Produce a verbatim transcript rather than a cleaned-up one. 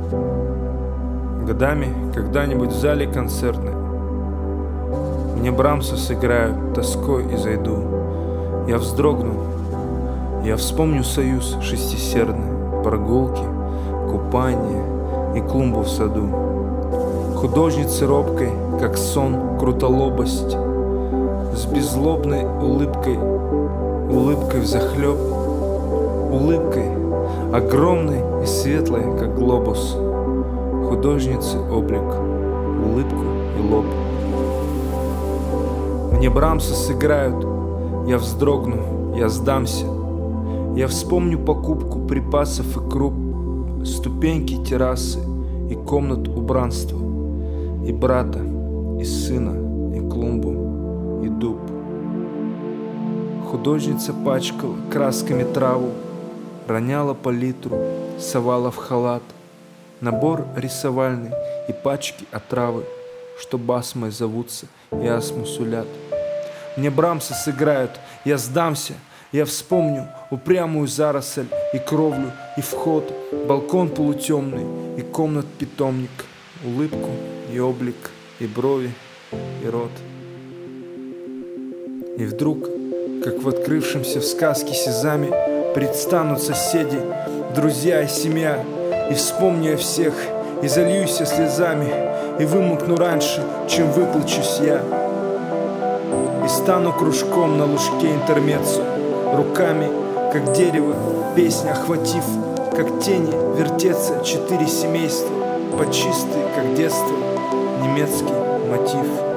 Годами когда-нибудь в зале концертной мне Брамса сыграют тоской и зайду. Я вздрогну, я вспомню союз шестисердный, прогулки, купание и клумбу в саду. Художницы робкой, как сон, крутолобость, с беззлобной улыбкой, улыбкой взахлеб, улыбкой огромной и светлой, как глобус. Художницы облик, улыбку и лоб. Мне Брамса сыграют, я вздрогну, я сдамся. Я вспомню покупку припасов и круп, ступеньки террасы и комнат убранства, и брата, и сына, и клумбу, и дуб. Художница пачкала красками траву, роняла палитру, совала в халат, набор рисовальный и пачки отравы, что басмой зовутся и астму сулят. Мне Брамса сыграют, я сдамся, я вспомню упрямую заросль и кровлю, и вход, балкон полутемный, и комнат питомник, улыбку и облик, и брови, и рот. И вдруг, как в открывшемся в сказке Сезаме, предстанут соседи, друзья и семья, и вспомню я всех, и зальюсь я слезами, и вымокну раньше, чем выплачусь я. И стану кружком на лужке интермеццо, руками, как дерево, песня охватив, как тени вертеться четыре семейства, по чистой, как детство, немецкий мотив.